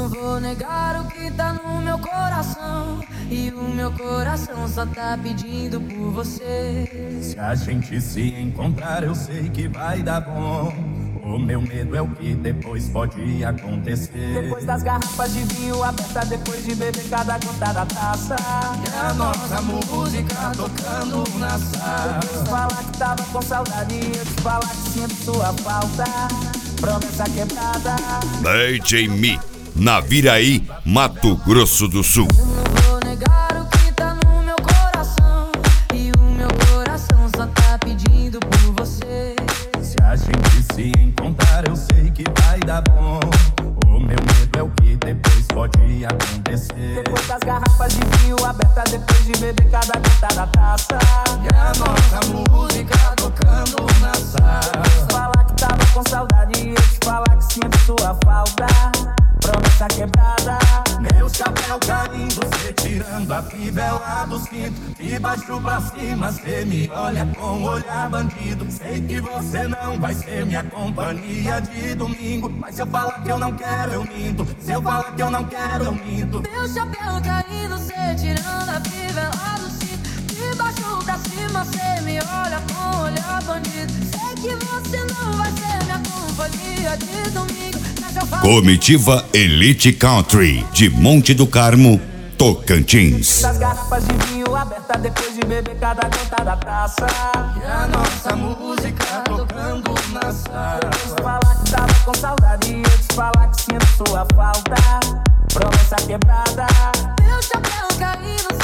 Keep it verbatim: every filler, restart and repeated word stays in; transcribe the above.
Não vou negar o que tá no meu coração, e o meu coração só tá pedindo por você. Se a gente se encontrar, eu sei que vai dar bom. O meu medo é o que depois pode acontecer. Depois das garrafas de vinho abertas, depois de beber cada gota da taça, e a nossa música tocando na sala. Eu te falar que tava com saudade, eu te falar que sinto sua falta. Promessa quebrada. D J Mi, Naviraí, Mato Grosso do Sul. Eu não vou negar o que tá no meu coração, e o meu coração só tá pedindo por você. Se a gente se encontrar, eu sei que vai dar bom. O meu medo é o que depois pode acontecer. Depois das garrafas de vinho abertas, depois de beber cada gota da taça, e a nossa música tocando na sala. Eu te falar que tava com saudade, eu te falar que sinto sua falta. Promessa quebrada. Meu chapéu caindo, cê tirando a fivela do cinto. De baixo pra cima, cê me olha com olhar bandido. Sei que você não vai ser minha companhia de domingo, mas se eu falar que eu não quero, eu minto. Se eu falar que eu não quero, eu minto. Meu chapéu caindo, cê tirando a fivela do cinto. De baixo pra cima, cê me olha com olhar bandido. Sei que você não vai ser minha companhia de domingo. Comitiva Elite Country, de Monte do Carmo, Tocantins. Das garrafas de vinho abertas, depois de beber cada gota da taça, e a nossa música tocando na sala. Eu te falar que tava com saudade, eu te falar que sinto sua falta. Promessa quebrada. Meu chapéu caindo,